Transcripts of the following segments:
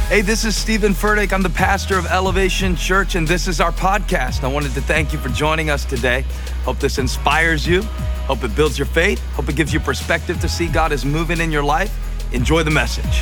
Hey, this is Stephen Furtick. I'm the pastor of Elevation Church, and this is our podcast. I wanted to thank you for joining us today. Hope this inspires you. Hope it builds your faith. Hope it gives you perspective to see God is moving in your life. Enjoy the message.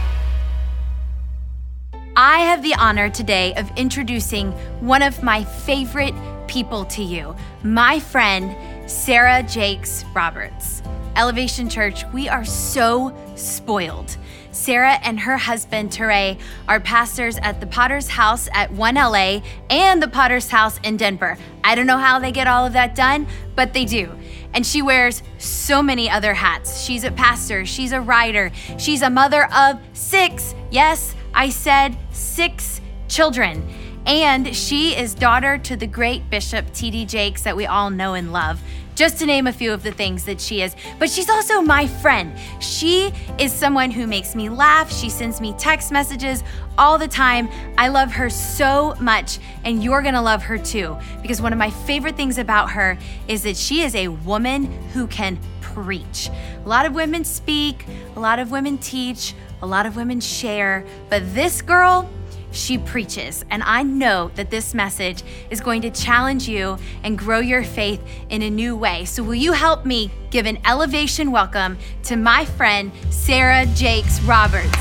I have the honor today of introducing one of my favorite people to you, my friend, Sarah Jakes Roberts. Elevation Church, we are so spoiled. Sarah and her husband, Teray, are pastors at the Potter's House at 1LA and the Potter's House in Denver. I don't know how they get all of that done, but they do. And she wears so many other hats. She's a pastor, she's a writer, she's a mother of 6. Yes, I said 6 children. And she is daughter to the great Bishop T.D. Jakes that we all know and love, just to name a few of the things that she is. But she's also my friend. She is someone who makes me laugh. She sends me text messages all the time. I love her so much, and you're gonna love her too, because one of my favorite things about her is that she is a woman who can preach. A lot of women speak, a lot of women teach, a lot of women share, but this girl, she preaches, and I know that this message is going to challenge you and grow your faith in a new way. So will you help me give an elevation welcome to my friend, Sarah Jakes Roberts.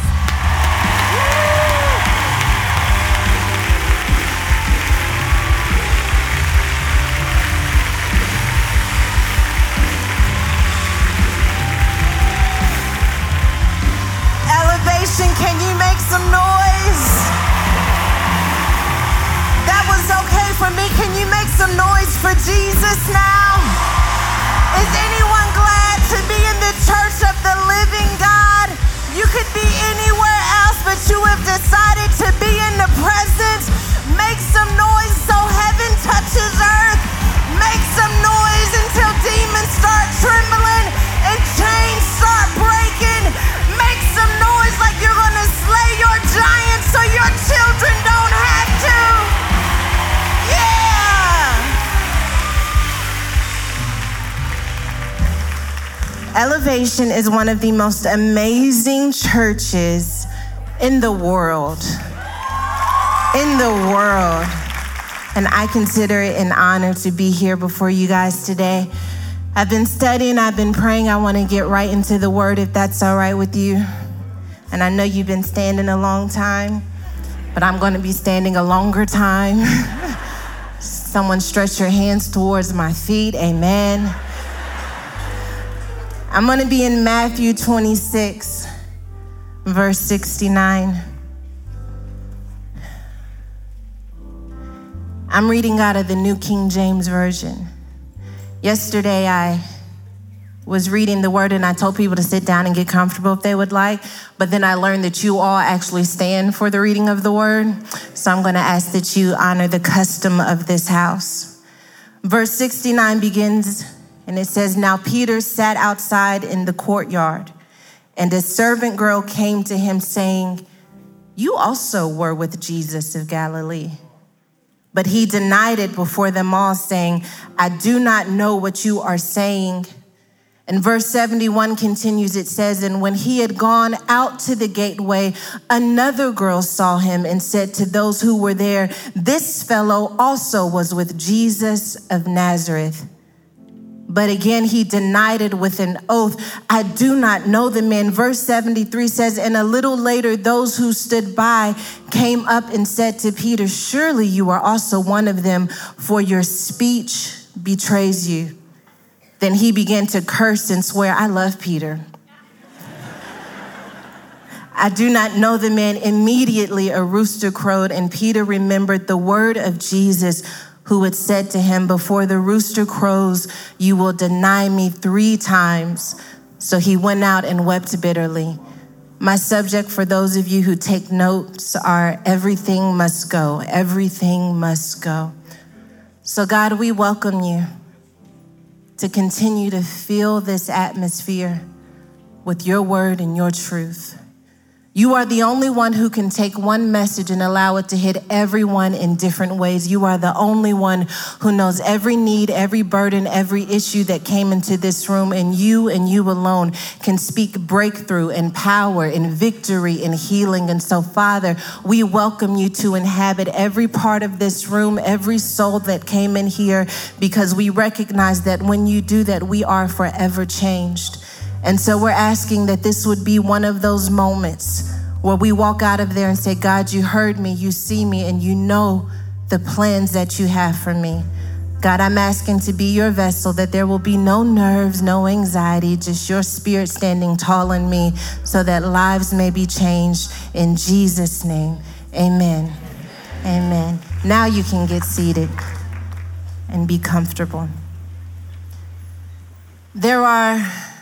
Elevation, can you make some noise? That was okay for me. Can you make some noise for Jesus now? Is anyone glad to be in the church of the living God? You could be anywhere else, but you have decided to be in the presence. Make some noise so heaven touches earth. Make some noise until demons start trembling and chains start breaking. Make some noise like you're gonna slay your giants so your children don't have to. Elevation is one of the most amazing churches in the world. And I consider it an honor to be here before you guys today. I've been studying, I've been praying. I want to get right into the word, if that's all right with you. And I know you've been standing a long time, but I'm going to be standing a longer time. Someone stretch your hands towards my feet. Amen. I'm going to be in Matthew 26, verse 69. I'm reading out of the New King James Version. Yesterday, I was reading the word and I told people to sit down and get comfortable if they would like, but then I learned that you all actually stand for the reading of the word. So I'm going to ask that you honor the custom of this house. Verse 69 begins, and it says, "Now Peter sat outside in the courtyard, and a servant girl came to him saying, 'You also were with Jesus of Galilee.' But he denied it before them all, saying, 'I do not know what you are saying.' And verse 71 continues, it says, "And when he had gone out to the gateway, another girl saw him and said to those who were there, 'This fellow also was with Jesus of Nazareth.' But again, he denied it with an oath, 'I do not know the man.' Verse 73 says, "And a little later, those who stood by came up and said to Peter, 'Surely you are also one of them, for your speech betrays you.' Then he began to curse and swear." I love Peter. "I do not know the man." Immediately a rooster crowed, and Peter remembered the word of Jesus, who had said to him, "Before the rooster crows, you will deny me 3 times. So he went out and wept bitterly. My subject for those of you who take notes are everything must go. Everything must go. So God, we welcome you to continue to fill this atmosphere with your word and your truth. You are the only one who can take one message and allow it to hit everyone in different ways. You are the only one who knows every need, every burden, every issue that came into this room, and you alone can speak breakthrough and power and victory and healing. And so, Father, we welcome you to inhabit every part of this room, every soul that came in here, because we recognize that when you do that, we are forever changed. And so we're asking that this would be one of those moments where we walk out of there and say, God, you heard me, you see me, and you know the plans that you have for me. God, I'm asking to be your vessel, that there will be no nerves, no anxiety, just your spirit standing tall in me so that lives may be changed. In Jesus' name, amen. Amen. Now you can get seated and be comfortable. There are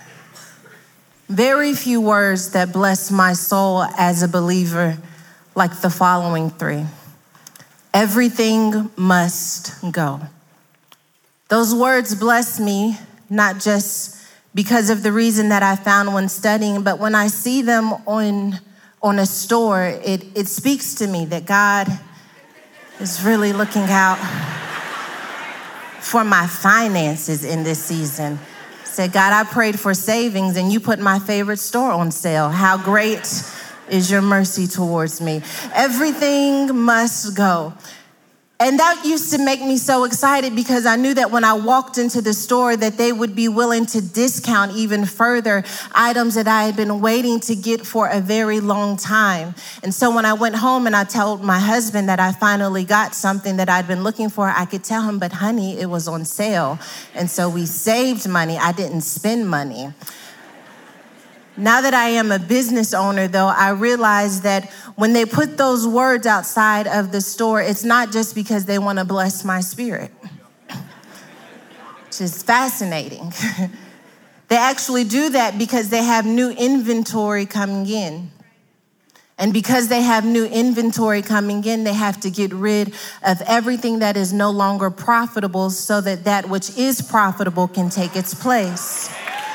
very few words that bless my soul as a believer like the following three. Everything must go. Those words bless me, not just because of the reason that I found when studying, but when I see them on a store, it speaks to me that God is really looking out for my finances in this season. Said, God, I prayed for savings and you put my favorite store on sale. How great is your mercy towards me? Everything must go. And that used to make me so excited because I knew that when I walked into the store that they would be willing to discount even further items that I had been waiting to get for a very long time. And so when I went home and I told my husband that I finally got something that I'd been looking for, I could tell him, but honey, it was on sale. And so we saved money. I didn't spend money. Now that I am a business owner, though, I realize that when they put those words outside of the store, it's not just because they want to bless my spirit, which is fascinating. They actually do that because they have new inventory coming in. And because they have new inventory coming in, they have to get rid of everything that is no longer profitable so that that which is profitable can take its place.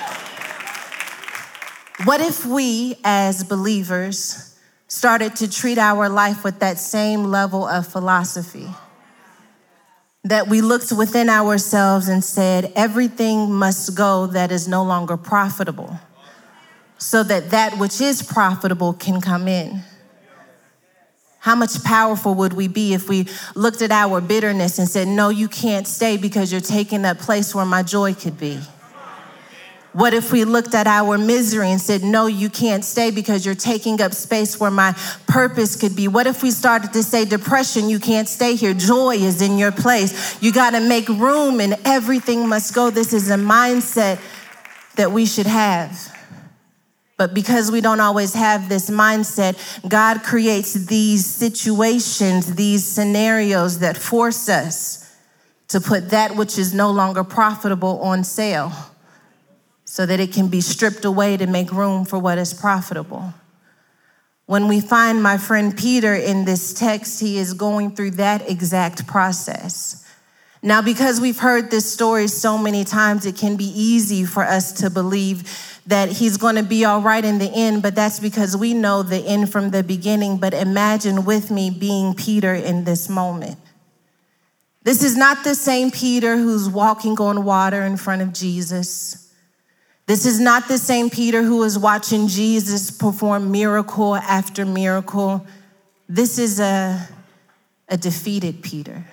What if we, as believers, started to treat our life with that same level of philosophy? That we looked within ourselves and said, everything must go that is no longer profitable, so that that which is profitable can come in. How much powerful would we be if we looked at our bitterness and said, no, you can't stay because you're taking that place where my joy could be? What if we looked at our misery and said, no, you can't stay because you're taking up space where my purpose could be? What if we started to say, depression, you can't stay here. Joy is in your place. You got to make room and everything must go. This is a mindset that we should have. But because we don't always have this mindset, God creates these situations, these scenarios that force us to put that which is no longer profitable on sale, so that it can be stripped away to make room for what is profitable. When we find my friend Peter in this text, he is going through that exact process. Now, because we've heard this story so many times, it can be easy for us to believe that he's going to be all right in the end, but that's because we know the end from the beginning. But imagine with me being Peter in this moment. This is not the same Peter who's walking on water in front of Jesus. This is not the same Peter who is watching Jesus perform miracle after miracle. This is a defeated Peter.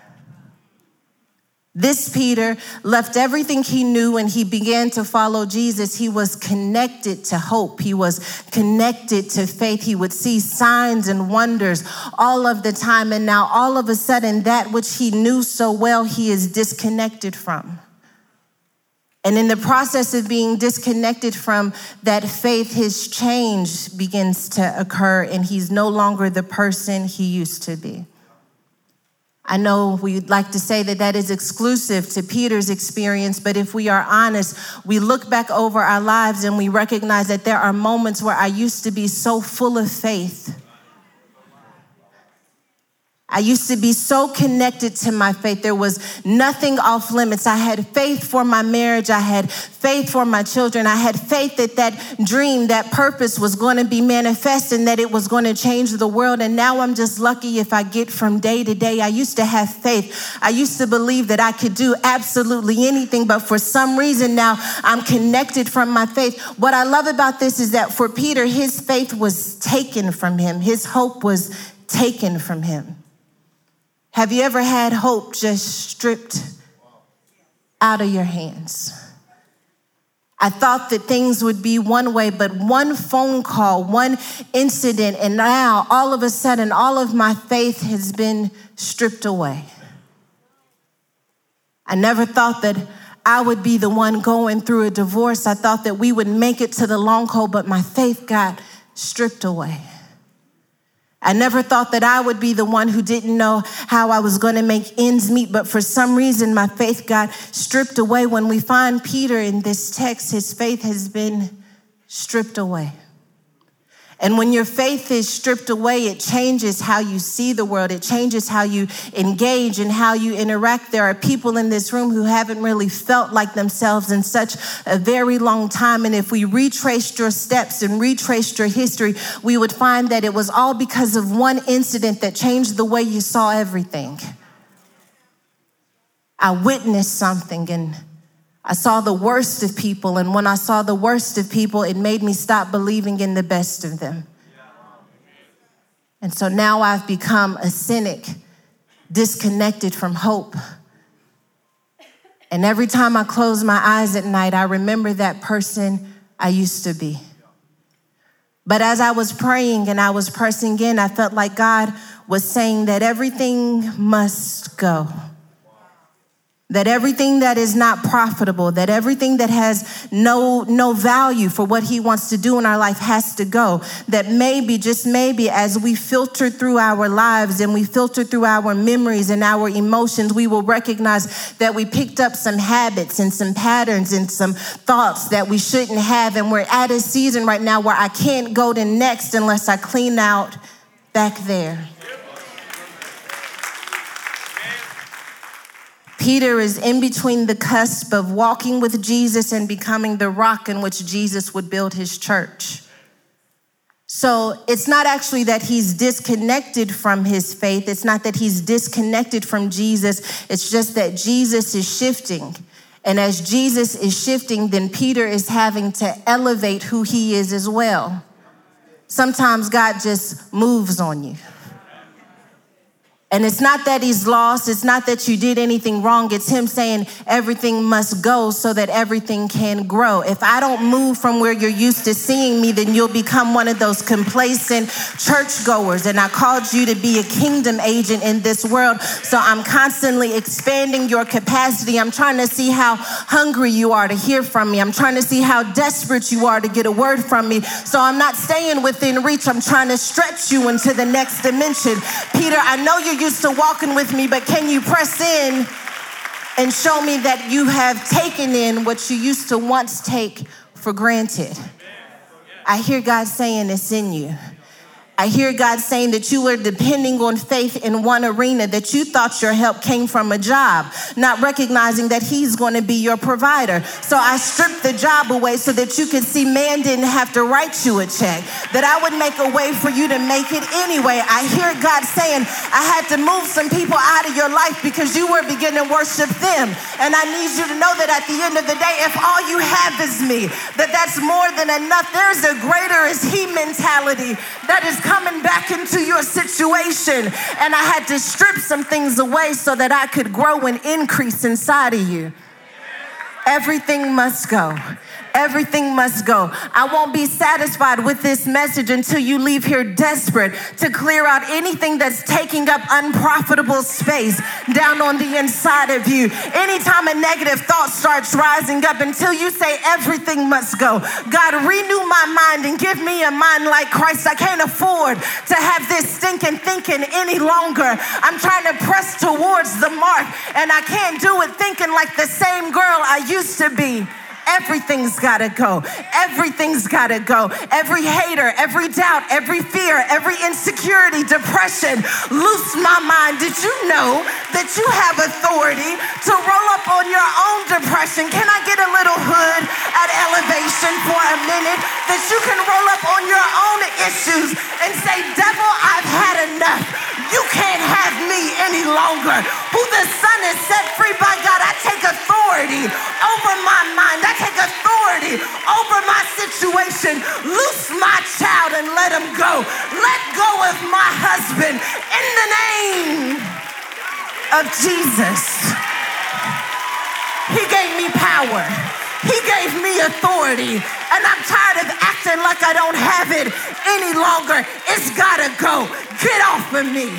This Peter left everything he knew and he began to follow Jesus. He was connected to hope. He was connected to faith. He would see signs and wonders all of the time. And now all of a sudden, that which he knew so well, he is disconnected from. And in the process of being disconnected from that faith, his change begins to occur and he's no longer the person he used to be. I know we'd like to say that that is exclusive to Peter's experience, but if we are honest, we look back over our lives and we recognize that there are moments where I used to be so full of faith. I used to be so connected to my faith. There was nothing off limits. I had faith for my marriage. I had faith for my children. I had faith that that dream, that purpose was going to be manifest and that it was going to change the world. And now I'm just lucky if I get from day to day. I used to have faith. I used to believe that I could do absolutely anything, but for some reason now I'm connected from my faith. What I love about this is that for Peter, his faith was taken from him. His hope was taken from him. Have you ever had hope just stripped out of your hands? I thought that things would be one way, but one phone call, one incident, and now all of a sudden, all of my faith has been stripped away. I never thought that I would be the one going through a divorce. I thought that we would make it to the long haul, but my faith got stripped away. I never thought that I would be the one who didn't know how I was going to make ends meet, but for some reason, my faith got stripped away. When we find Peter in this text, his faith has been stripped away. And when your faith is stripped away, it changes how you see the world. It changes how you engage and how you interact. There are people in this room who haven't really felt like themselves in such a very long time. And if we retraced your steps and retraced your history, we would find that it was all because of one incident that changed the way you saw everything. I witnessed something and I saw the worst of people, and when I saw the worst of people, it made me stop believing in the best of them. And so now I've become a cynic, disconnected from hope. And every time I close my eyes at night, I remember that person I used to be. But as I was praying and I was pressing in, I felt like God was saying that everything must go. That everything that is not profitable, that everything that has no value for what he wants to do in our life has to go. That maybe, just maybe, as we filter through our lives and we filter through our memories and our emotions, we will recognize that we picked up some habits and some patterns and some thoughts that we shouldn't have. And we're at a season right now where I can't go to next unless I clean out back there. Peter is in between the cusp of walking with Jesus and becoming the rock in which Jesus would build his church. So it's not actually that he's disconnected from his faith. It's not that he's disconnected from Jesus. It's just that Jesus is shifting. And as Jesus is shifting, then Peter is having to elevate who he is as well. Sometimes God just moves on you. And it's not that he's lost. It's not that you did anything wrong. It's him saying everything must go so that everything can grow. If I don't move from where you're used to seeing me, then you'll become one of those complacent churchgoers. And I called you to be a kingdom agent in this world. So I'm constantly expanding your capacity. I'm trying to see how hungry you are to hear from me. I'm trying to see how desperate you are to get a word from me. So I'm not staying within reach. I'm trying to stretch you into the next dimension. Peter, I know you're used to walking with me, but can you press in and show me that you have taken in what you used to once take for granted? I hear God saying it's in you. I hear God saying that you were depending on faith in one arena, that you thought your help came from a job, not recognizing that he's going to be your provider. So I stripped the job away so that you could see man didn't have to write you a check, that I would make a way for you to make it anyway. I hear God saying I had to move some people out of your life because you were beginning to worship them. And I need you to know that at the end of the day, if all you have is me, that's more than enough. There's a greater is he mentality that is coming back into your situation. And I had to strip some things away so that I could grow and increase inside of you. Everything must go. Everything must go. I won't be satisfied with this message until you leave here desperate to clear out anything that's taking up unprofitable space down on the inside of you. Anytime a negative thought starts rising up, until you say everything must go. God, renew my mind and give me a mind like Christ. I can't afford to have this stinking thinking any longer. I'm trying to press towards the mark, and I can't do it thinking like the same girl I used to be. Everything's gotta go. Everything's gotta go. Every hater, every doubt, every fear, every insecurity, depression, loose my mind. Did you know that you have authority to roll up on your own depression? Can I get a little hood at Elevation for a minute? That you can roll up on your own issues and say, devil, I've had enough. You can't have me any longer. Who the Son is set free by God, I take authority over my mind. I take authority over my situation. Loose my child and let him go. Let go of my husband in the name of Jesus. He gave me power. He gave me authority. And I'm tired of acting like I don't have it any longer. It's gotta go. Get off of me.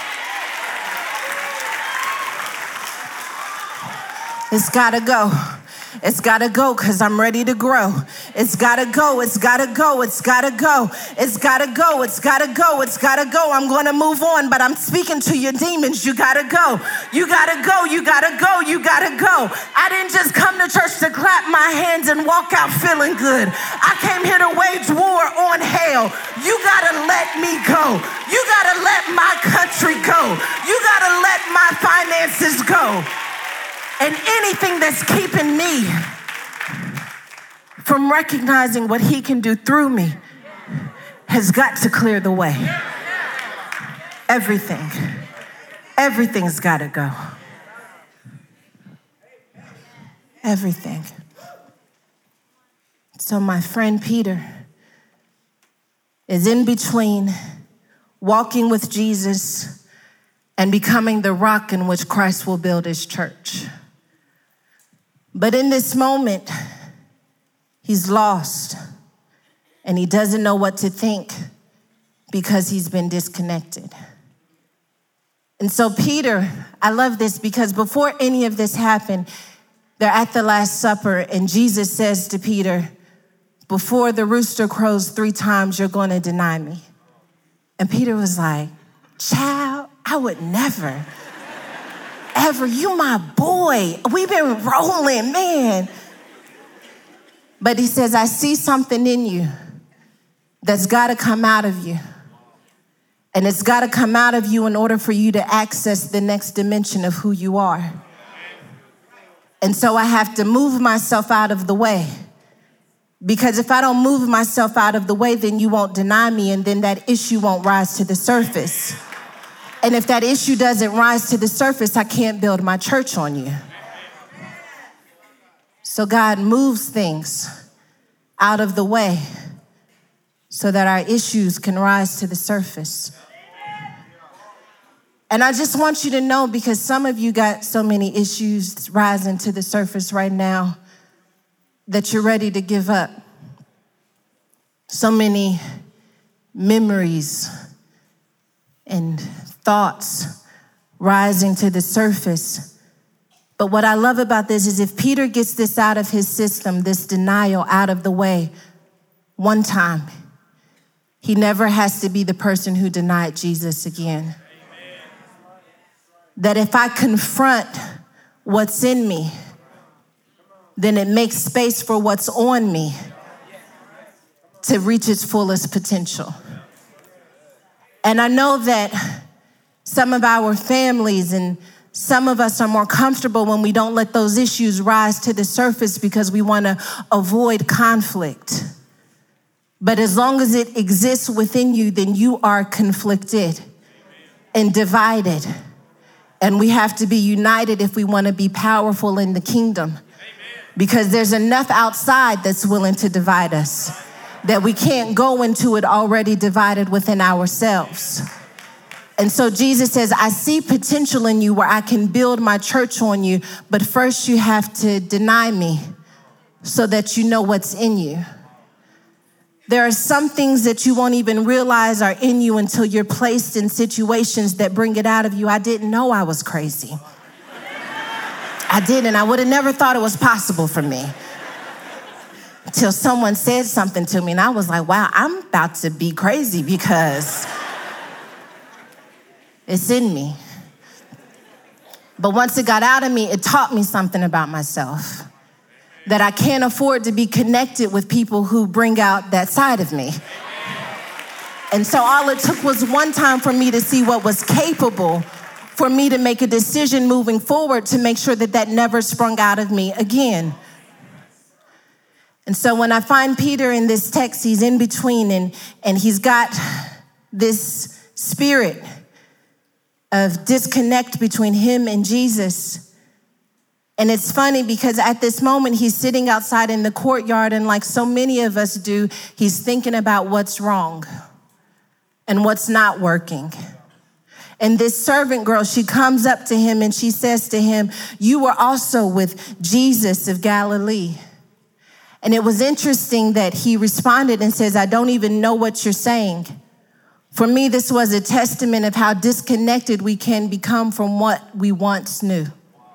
It's gotta go. It's gotta go because I'm ready to grow. It's gotta go. It's gotta go. It's gotta go. It's gotta go. It's gotta go. It's gotta go. I'm gonna move on, but I'm speaking to your demons. You gotta go. You gotta go. You gotta go. You gotta go. I didn't just come to church to clap my hands and walk out feeling good. I came here to wage war on hell. You gotta let me go. You gotta let my country go. You gotta let my finances go. And anything that's keeping me from recognizing what he can do through me has got to clear the way. Everything. Everything's got to go. Everything. So my friend Peter is in between walking with Jesus and becoming the rock in which Christ will build his church. But in this moment, he's lost and he doesn't know what to think because he's been disconnected. And so Peter, I love this because before any of this happened, they're at the Last Supper and Jesus says to Peter, before the rooster crows 3 times, you're going to deny me. And Peter was like, child, I would never. Ever, you my boy. We've been rolling, man. But he says, I see something in you that's got to come out of you. And it's got to come out of you in order for you to access the next dimension of who you are. And so I have to move myself out of the way. Because if I don't move myself out of the way, then you won't deny me, and then that issue won't rise to the surface. And if that issue doesn't rise to the surface, I can't build my church on you. So God moves things out of the way so that our issues can rise to the surface. And I just want you to know, because some of you got so many issues rising to the surface right now that you're ready to give up. So many memories and thoughts rising to the surface. But what I love about this is if Peter gets this out of his system, this denial out of the way, one time, he never has to be the person who denied Jesus again. Amen. That if I confront what's in me, then it makes space for what's on me to reach its fullest potential. And I know that some of our families and some of us are more comfortable when we don't let those issues rise to the surface because we want to avoid conflict. But as long as it exists within you, then you are conflicted and divided. And we have to be united if we want to be powerful in the kingdom. Because there's enough outside that's willing to divide us that we can't go into it already divided within ourselves. And so Jesus says, I see potential in you where I can build my church on you, but first you have to deny me so that you know what's in you. There are some things that you won't even realize are in you until you're placed in situations that bring it out of you. I didn't know I was crazy. I didn't. I would have never thought it was possible for me. Until someone said something to me and I was like, wow, I'm about to be crazy because it's in me. But once it got out of me, it taught me something about myself. that I can't afford to be connected with people who bring out that side of me. And so all it took was one time for me to see what was capable for me to make a decision moving forward to make sure that that never sprung out of me again. And so when I find Peter in this text, he's in between and he's got this spirit of disconnect between him and Jesus. And it's funny because at this moment, he's sitting outside in the courtyard, and like so many of us do, he's thinking about what's wrong and what's not working. And this servant girl, she comes up to him and she says to him, "You were also with Jesus of Galilee." And it was interesting that he responded and says, "I don't even know what you're saying." For me, this was a testament of how disconnected we can become from what we once knew.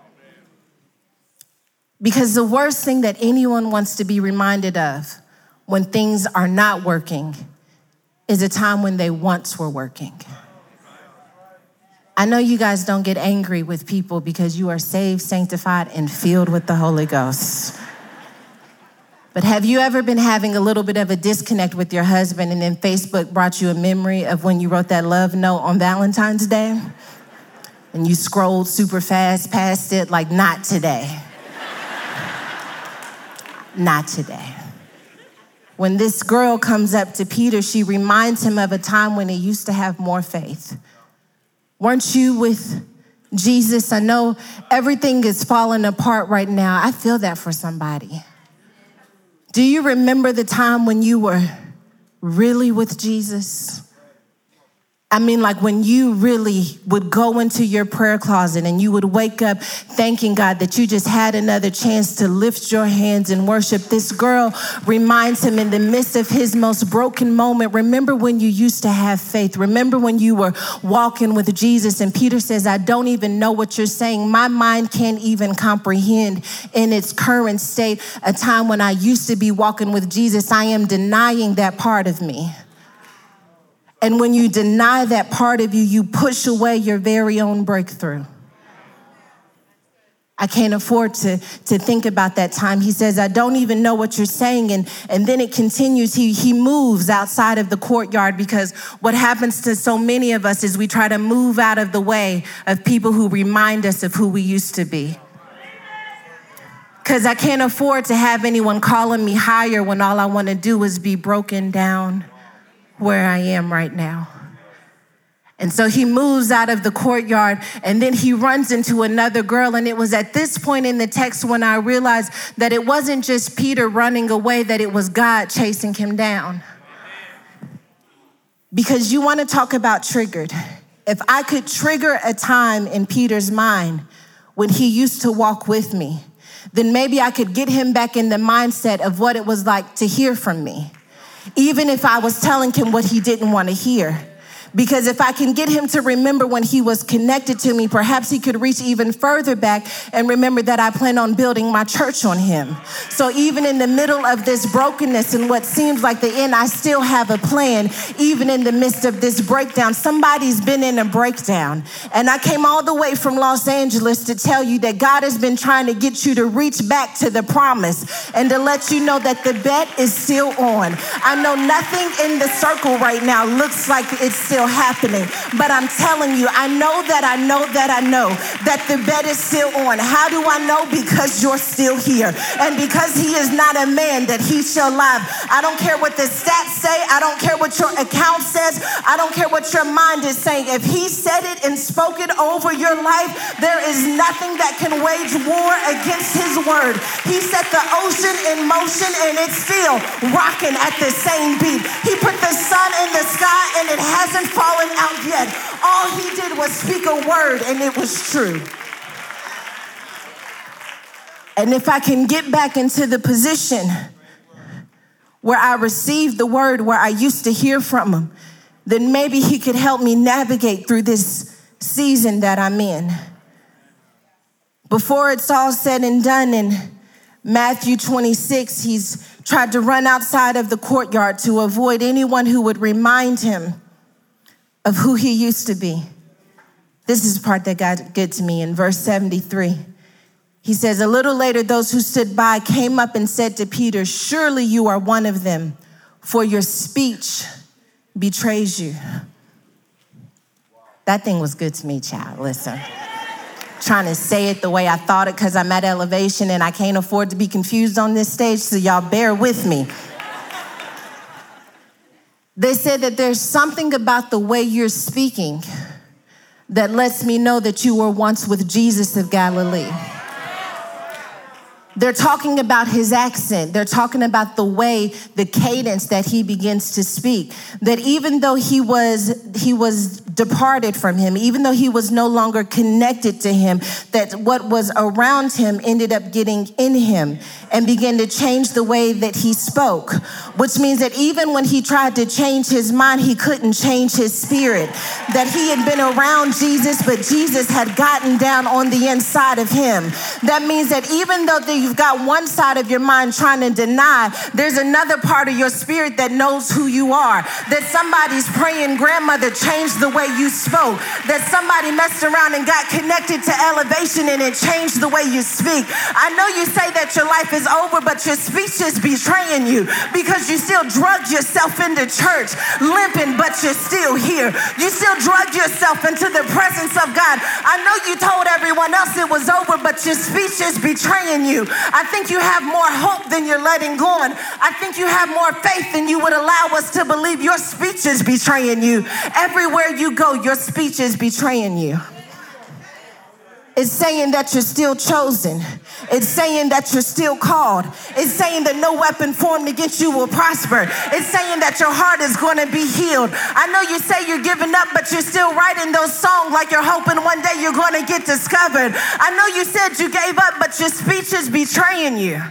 Because the worst thing that anyone wants to be reminded of when things are not working is a time when they once were working. I know you guys don't get angry with people because you are saved, sanctified, and filled with the Holy Ghost. But have you ever been having a little bit of a disconnect with your husband and then Facebook brought you a memory of when you wrote that love note on Valentine's Day? And you scrolled super fast past it like, not today. Not today. When this girl comes up to Peter, she reminds him of a time when he used to have more faith. Weren't you with Jesus? I know everything is falling apart right now. I feel that for somebody. Do you remember the time when you were really with Jesus? I mean, like when you really would go into your prayer closet and you would wake up thanking God that you just had another chance to lift your hands and worship. This girl reminds him in the midst of his most broken moment, remember when you used to have faith? Remember when you were walking with Jesus? And Peter says, "I don't even know what you're saying. My mind can't even comprehend in its current state a time when I used to be walking with Jesus. I am denying that part of me." And when you deny that part of you, you push away your very own breakthrough. I can't afford to think about that time. He says, "I don't even know what you're saying." And then it continues. He moves outside of the courtyard because what happens to so many of us is we try to move out of the way of people who remind us of who we used to be. Because I can't afford to have anyone calling me higher when all I want to do is be broken down where I am right now. And so he moves out of the courtyard and then he runs into another girl. And it was at this point in the text when I realized that it wasn't just Peter running away, that it was God chasing him down. Because you want to talk about triggered. If I could trigger a time in Peter's mind when he used to walk with me, then maybe I could get him back in the mindset of what it was like to hear from me. Even if I was telling him what he didn't want to hear. Because if I can get him to remember when he was connected to me, perhaps he could reach even further back and remember that I plan on building my church on him. So even in the middle of this brokenness and what seems like the end, I still have a plan. Even in the midst of this breakdown, somebody's been in a breakdown. And I came all the way from Los Angeles to tell you that God has been trying to get you to reach back to the promise and to let you know that the bet is still on. I know nothing in the circle right now looks like it's still happening, but I'm telling you, I know that the bet is still on. How do I know? Because you're still here, and because he is not a man that he shall lie. I don't care what the stats say. I don't care what your account says. I don't care what your mind is saying. If he said it and spoke it over your life, there is nothing that can wage war against his word. He set the ocean in motion and it's still rocking at the same beat. He put the sun in the sky and it hasn't fallen out yet. All he did was speak a word and it was true. And if I can get back into the position where I received the word, where I used to hear from him, then maybe he could help me navigate through this season that I'm in. Before it's all said and done, in Matthew 26, he's tried to run outside of the courtyard to avoid anyone who would remind him of who he used to be. This is the part that got good to me in verse 73. He says, a little later, those who stood by came up and said to Peter, surely you are one of them, for your speech betrays you. That thing was good to me, child. Listen. Trying to say it the way I thought it because I'm at Elevation and I can't afford to be confused on this stage, so y'all bear with me. They said that there's something about the way you're speaking that lets me know that you were once with Jesus of Galilee. They're talking about his accent. They're talking about the way, the cadence that he begins to speak. That even though he was departed from him, even though he was no longer connected to him, that what was around him ended up getting in him and began to change the way that he spoke. Which means that even when he tried to change his mind, he couldn't change his spirit. That he had been around Jesus, but Jesus had gotten down on the inside of him. That means that even though you've got one side of your mind trying to deny, there's another part of your spirit that knows who you are. That somebody's praying grandmother changed the way you spoke. That somebody messed around and got connected to Elevation and it changed the way you speak. I know you say that your life is over, but your speech is betraying you because you still drugged yourself into church, limping, but you're still here. You still drugged yourself into the presence of God. I know you told everyone else it was over, but your speech is betraying you. I think you have more hope than you're letting go on. I think you have more faith than you would allow us to believe. Your speech is betraying you. Everywhere you go, your speech is betraying you. It's saying that you're still chosen. It's saying that you're still called. It's saying that no weapon formed against you will prosper. It's saying that your heart is going to be healed. I know you say you're giving up, but you're still writing those songs like you're hoping one day you're going to get discovered. I know you said you gave up, but your speech is betraying you.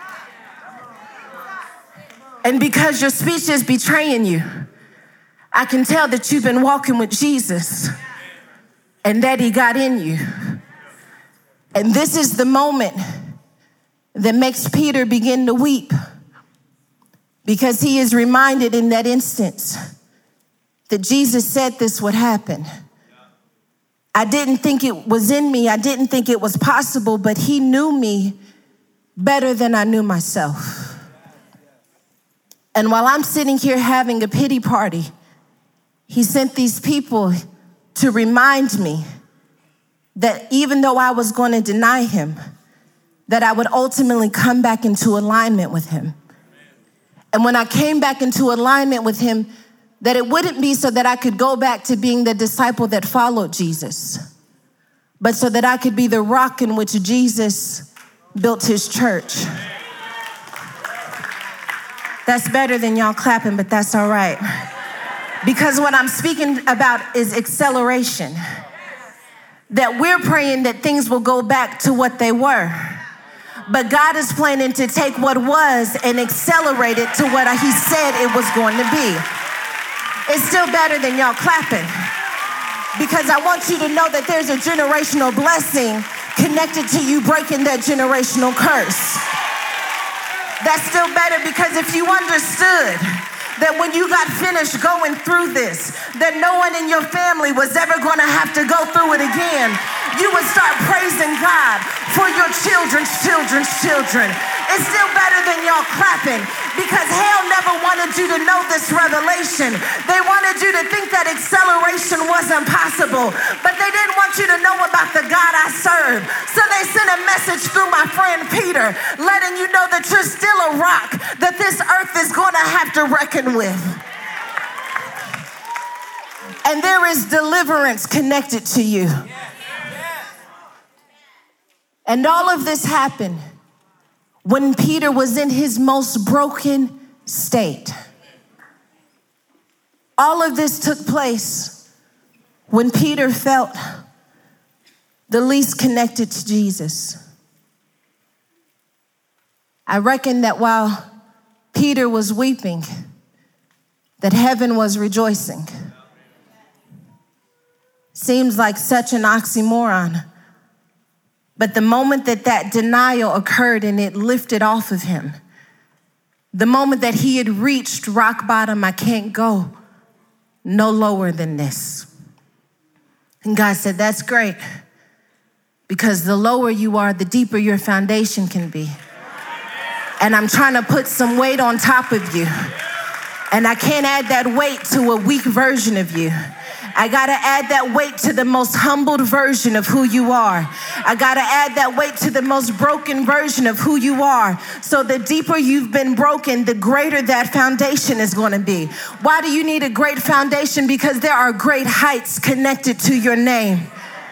And because your speech is betraying you, I can tell that you've been walking with Jesus and that he got in you. And this is the moment that makes Peter begin to weep, because he is reminded in that instance that Jesus said this would happen. I didn't think it was in me. I didn't think it was possible, but he knew me better than I knew myself. And while I'm sitting here having a pity party, he sent these people to remind me that even though I was going to deny him, that I would ultimately come back into alignment with him. And when I came back into alignment with him, that it wouldn't be so that I could go back to being the disciple that followed Jesus, but so that I could be the rock in which Jesus built his church. That's better than y'all clapping, but that's all right. Because what I'm speaking about is acceleration. That we're praying that things will go back to what they were. But God is planning to take what was and accelerate it to what he said it was going to be. It's still better than y'all clapping. Because I want you to know that there's a generational blessing connected to you breaking that generational curse. That's still better, because if you understood that when you got finished going through this, that no one in your family was ever going to have to go through it again, you would start praising God for your children's children's children. It's still better than y'all clapping, because hell never wanted you to know this revelation. They wanted you to think that acceleration was impossible, but they didn't want you to know about the God I serve. So they sent a message through my friend Peter, letting you know that you're still a rock, that this earth is going to have to reckon with. And there is deliverance connected to you. And all of this happened when Peter was in his most broken state. All of this took place when Peter felt the least connected to Jesus. I reckon that while Peter was weeping, that heaven was rejoicing. Seems like such an oxymoron. But the moment that that denial occurred and it lifted off of him, the moment that he had reached rock bottom, I can't go no lower than this. And God said, that's great. Because the lower you are, the deeper your foundation can be. And I'm trying to put some weight on top of you. And I can't add that weight to a weak version of you. I gotta add that weight to the most humbled version of who you are. I gotta add that weight to the most broken version of who you are. So the deeper you've been broken, the greater that foundation is gonna be. Why do you need a great foundation? Because there are great heights connected to your name.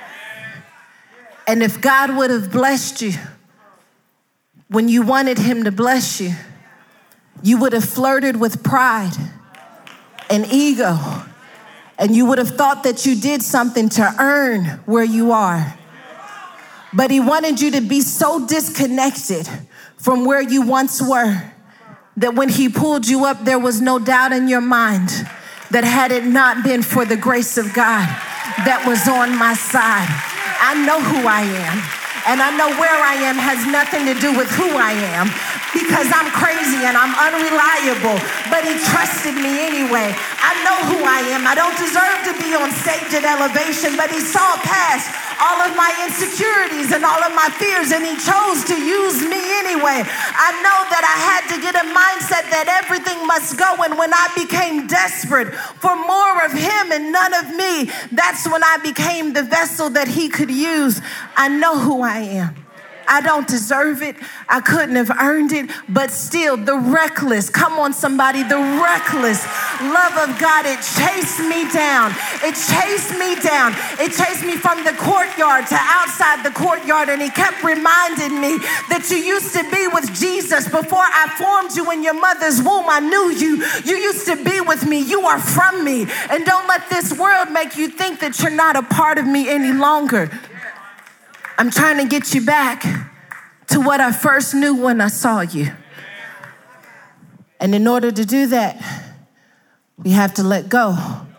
And if God would have blessed you when you wanted him to bless you, you would have flirted with pride and ego. And you would have thought that you did something to earn where you are. But he wanted you to be so disconnected from where you once were that when he pulled you up, there was no doubt in your mind that had it not been for the grace of God that was on my side. I know who I am. And I know where I am has nothing to do with who I am, because I'm crazy and I'm unreliable, but he trusted me anyway. I know who I am. I don't deserve to be on stage at Elevation, but he saw past all of my insecurities and all of my fears, and he chose to use me anyway. I know that I had to get a mindset that everything must go, and when I became desperate for more of him and none of me, that's when I became the vessel that he could use. I know who I am. I don't deserve it. I couldn't have earned it, but still the reckless, come on somebody, the reckless love of God, it chased me down. It chased me down. It chased me from the courtyard to outside the courtyard, and he kept reminding me that you used to be with Jesus before I formed you in your mother's womb. I knew you. You used to be with me. You are from me. And don't let this world make you think that you're not a part of me any longer. I'm trying to get you back to what I first knew when I saw you. And in order to do that, we have to let go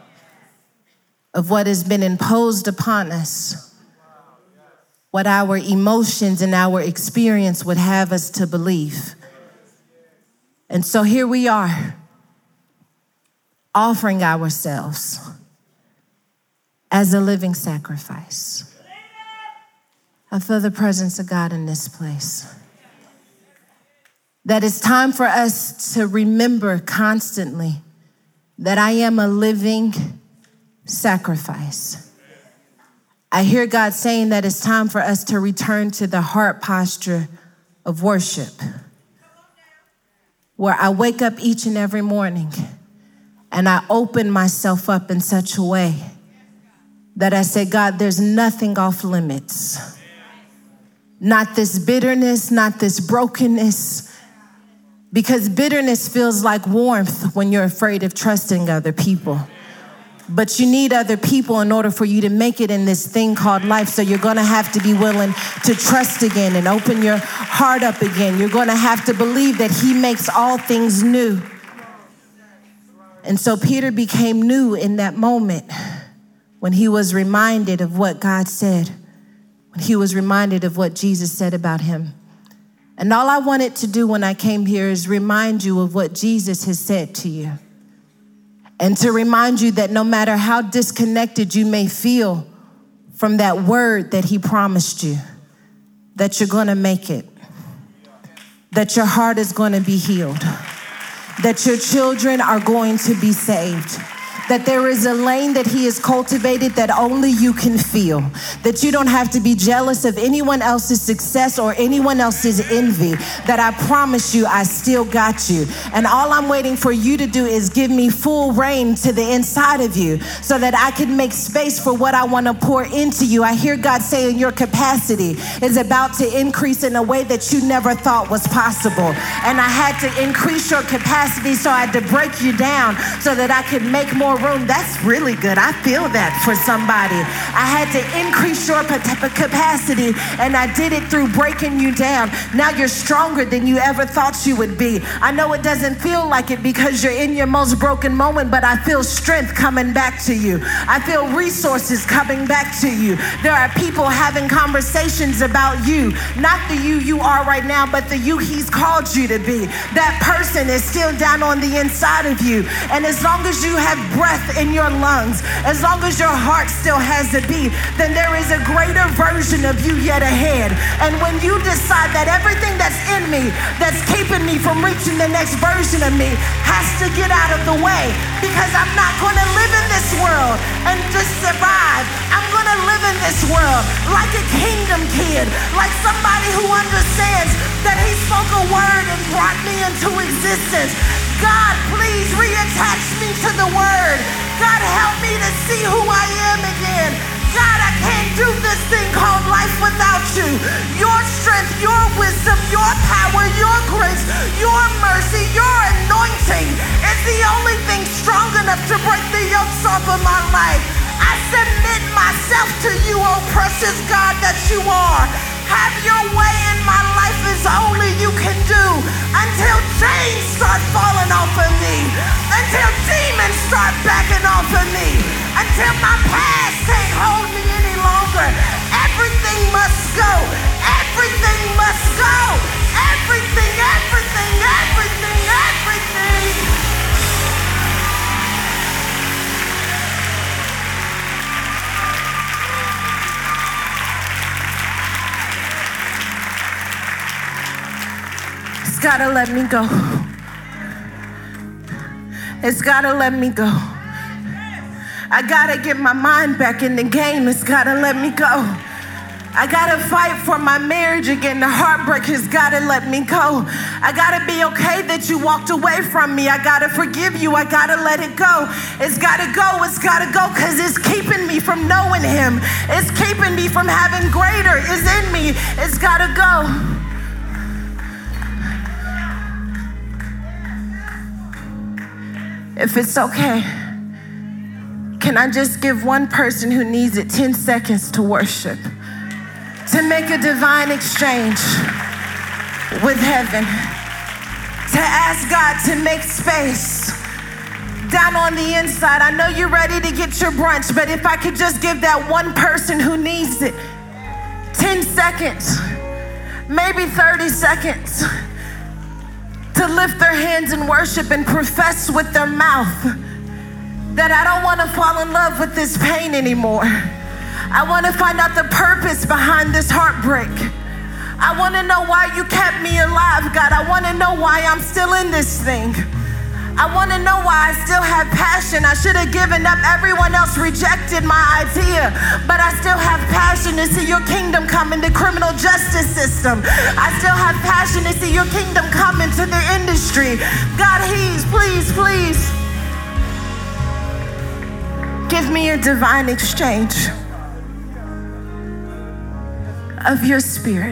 of what has been imposed upon us, what our emotions and our experience would have us to believe. And so here we are, offering ourselves as a living sacrifice. I feel the presence of God in this place. That it's time for us to remember constantly that I am a living sacrifice. I hear God saying that it's time for us to return to the heart posture of worship, where I wake up each and every morning and I open myself up in such a way that I say, God, there's nothing off limits. Not this bitterness, not this brokenness, because bitterness feels like warmth when you're afraid of trusting other people. But you need other people in order for you to make it in this thing called life. So you're gonna have to be willing to trust again and open your heart up again. You're gonna have to believe that he makes all things new. And so Peter became new in that moment when he was reminded of what God said. When he was reminded of what Jesus said about him. And all I wanted to do when I came here is remind you of what Jesus has said to you. And to remind you that no matter how disconnected you may feel from that word that he promised you, that you're gonna make it, that your heart is gonna be healed, that your children are going to be saved, that there is a lane that he has cultivated that only you can feel, that you don't have to be jealous of anyone else's success or anyone else's envy, that I promise you, I still got you. And all I'm waiting for you to do is give me full reign to the inside of you so that I can make space for what I want to pour into you. I hear God saying your capacity is about to increase in a way that you never thought was possible. And I had to increase your capacity, so I had to break you down so that I could make more room. That's really good. I feel that for somebody. I had to increase your capacity, and I did it through breaking you down. Now you're stronger than you ever thought you would be. I know it doesn't feel like it because you're in your most broken moment, but I feel strength coming back to you. I feel resources coming back to you. There are people having conversations about you, not the you are right now, but the you he's called you to be. That person is still down on the inside of you. And as long as you have breath breath in your lungs, as long as your heart still has a beat, then there is a greater version of you yet ahead. And when you decide that everything that's in me, that's keeping me from reaching the next version of me, has to get out of the way, because I'm not going to live in this world and just survive. I'm going to live in this world like a kingdom kid, like somebody who understands that he spoke a word and brought me into existence. God, please reattach me to the word. God, help me to see who I am again. God, I can't do this thing called life without you. Your strength, your wisdom, your power, your grace, your mercy, your anointing is the only thing strong enough to break the yokes off of my life. I submit myself to you, oh precious God that you are. Have your way in my life as only you can do, until chains start falling off of me, until demons start backing off of me, until my past can't hold me any longer. Everything must go. Everything must go. Everything, everything, everything, everything. It's gotta let me go. It's gotta let me go. I gotta get my mind back in the game. It's gotta let me go. I gotta fight for my marriage again. The heartbreak has gotta let me go. I gotta be okay that you walked away from me. I gotta forgive you. I gotta let it go. It's gotta go. It's gotta go, because it's keeping me from knowing him. It's keeping me from having greater is in me. It's gotta go. If it's okay, can I just give one person who needs it 10 seconds to worship, to make a divine exchange with heaven, to ask God to make space down on the inside? I know you're ready to get your brunch, but if I could just give that one person who needs it 10 seconds, maybe 30 seconds, to lift their hands in worship and profess with their mouth that I don't want to fall in love with this pain anymore. I want to find out the purpose behind this heartbreak. I want to know why you kept me alive, God. I want to know why I'm still in this thing. I want to know why I still have passion. I should have given up. Everyone else rejected my idea, but I still have passion to see your kingdom come in the criminal justice system. I still have passion to see your kingdom come into the industry. God, please, please, give me a divine exchange of your spirit.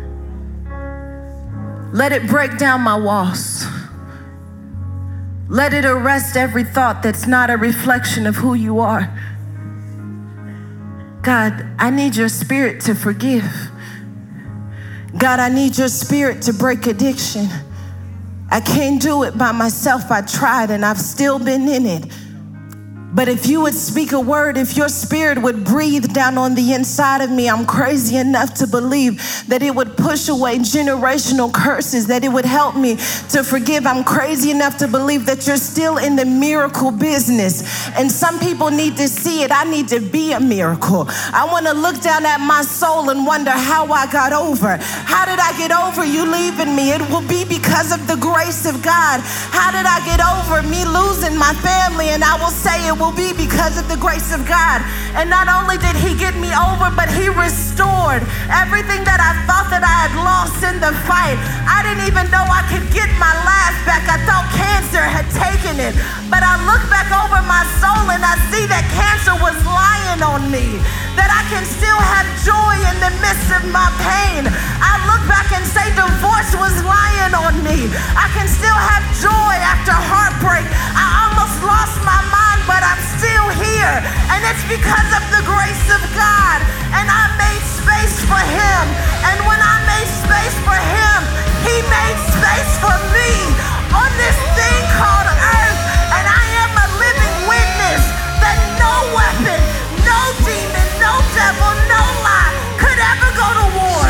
Let it break down my walls. Let it arrest every thought that's not a reflection of who you are. God, I need your spirit to forgive. God, I need your spirit to break addiction. I can't do it by myself. I tried and I've still been in it. But if you would speak a word, if your spirit would breathe down on the inside of me, I'm crazy enough to believe that it would push away generational curses, that it would help me to forgive. I'm crazy enough to believe that you're still in the miracle business. And some people need to see it. I need to be a miracle. I want to look down at my soul and wonder how I got over. How did I get over you leaving me? It will be because of the grace of God. How did I get over me losing my family? And I will say it will be because of the grace of God. And not only did he get me over, but he restored everything that I thought that I had lost in the fight. I didn't even know I could get my laugh back. I thought cancer had taken it. But I look back over my soul and I see that cancer was lying on me, that I can still have joy in the midst of my pain. I look back and say divorce was lying on me. I can still have joy after heartbreak. I almost lost my mind, but I'm still here. And it's because of the grace of God. And I made space for him. And when I made space for him, he made space for me on this thing called earth. And I am a living witness that no weapon, no demon, no devil, no lie could ever go to war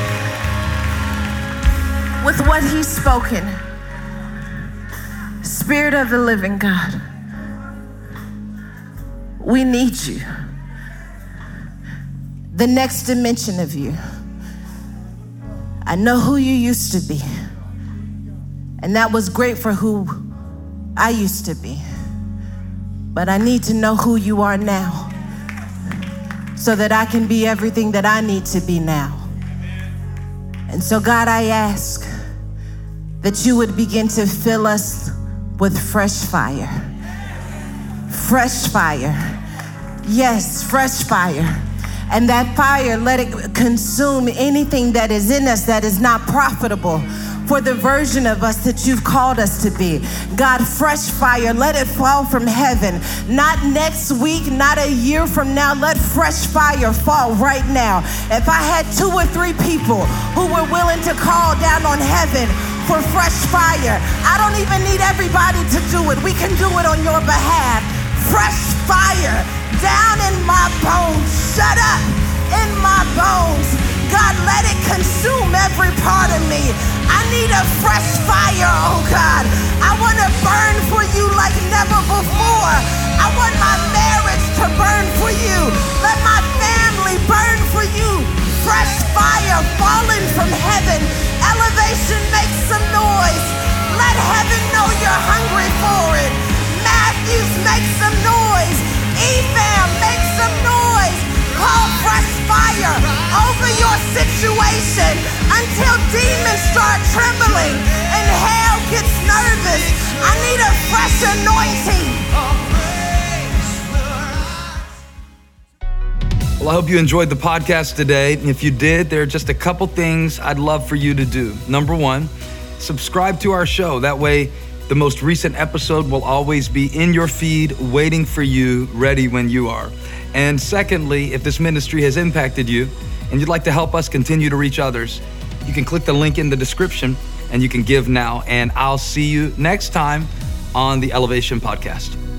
with what he's spoken. Spirit of the living God, we need you. The next dimension of you. I know who you used to be, and that was great for who I used to be. But I need to know who you are now so that I can be everything that I need to be now. And so God, I ask that you would begin to fill us with fresh fire. Fresh fire. Yes, fresh fire. And that fire, let it consume anything that is in us that is not profitable for the version of us that you've called us to be. God, fresh fire, let it fall from heaven. Not next week, not a year from now. Let fresh fire fall right now. If I had 2 or 3 people who were willing to call down on heaven for fresh fire, I don't even need everybody to do it. We can do it on your behalf. Fresh fire down in my bones. Shut up in my bones. God, let it consume every part of me. I need a fresh fire, oh God. I want to burn for you like never before. I want my marriage to burn for you. Let my family burn for you. Fresh fire falling from heaven. Elevation, make some noise. Let heaven know you're hungry for it. Matthews, make some noise. EFAM, make some noise. Call fresh fire over your situation until demons start trembling and hell gets nervous. I need a fresh anointing. Well, I hope you enjoyed the podcast today. If you did, there are just a couple things I'd love for you to do. Number 1, subscribe to our show. That way, the most recent episode will always be in your feed, waiting for you, ready when you are. And secondly, if this ministry has impacted you and you'd like to help us continue to reach others, you can click the link in the description and you can give now. And I'll see you next time on the Elevation Podcast.